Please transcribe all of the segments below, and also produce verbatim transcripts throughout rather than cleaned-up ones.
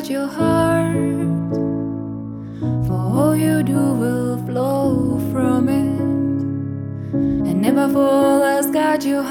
guard your heart, for all you do will flow from it. And never fall as guard your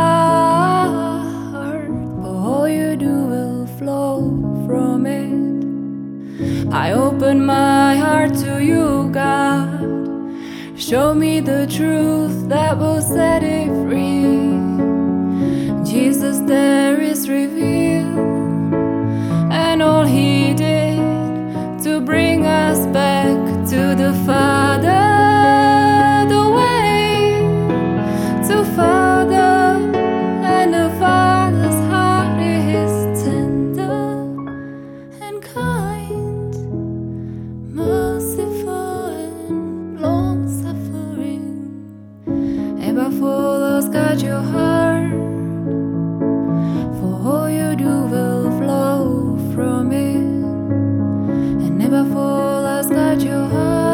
heart, for all you do will flow from it. I open my heart to you, God. Show me the truth that will set it free. Jesus, there is revealed, and all He did to bring us back to the Father, the way to Father, and the Father's heart is tender and kind, merciful and long-suffering. Ever full of guard your heart, for all you do will flow from it. And never fall as guard your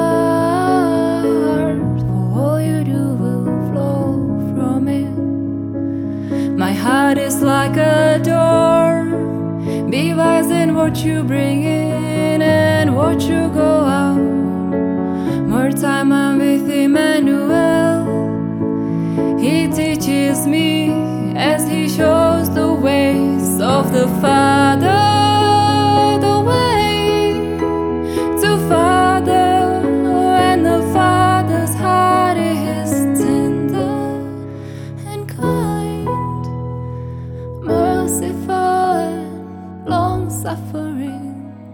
heart, for all you do will flow from it. My heart is like a door, be wise in what you bring in and what you go out. More time I'm with Emmanuel, He teaches me as He shows the ways of the Father, the way to Father, and the Father's heart is tender and kind, merciful and long-suffering.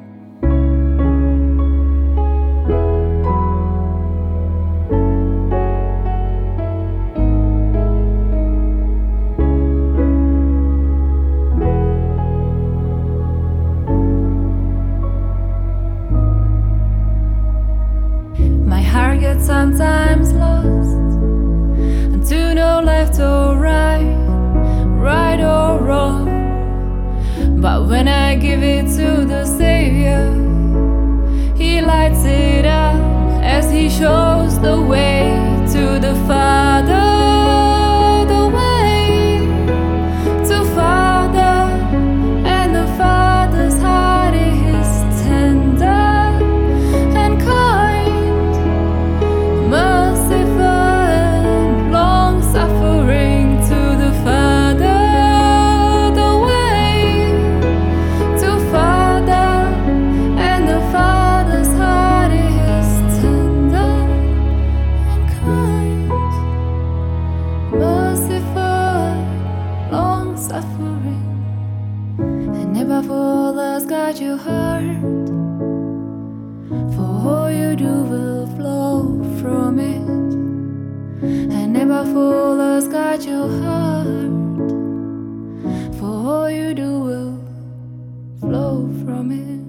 My heart gets sometimes lost, and to know left or right, right or wrong. But when I give it to the Savior, He lights it up as He shows the way to the Father, the way to Father, and the Father's heart is tender and kind, merciful and long-suffering, to the Father, the way to Father, and the Father's heart is tender and kind, merciful and long-suffering. And never fall as guard your heart, for all you do will flow from it. And never fall as guard your heart, for all you do will flow from it.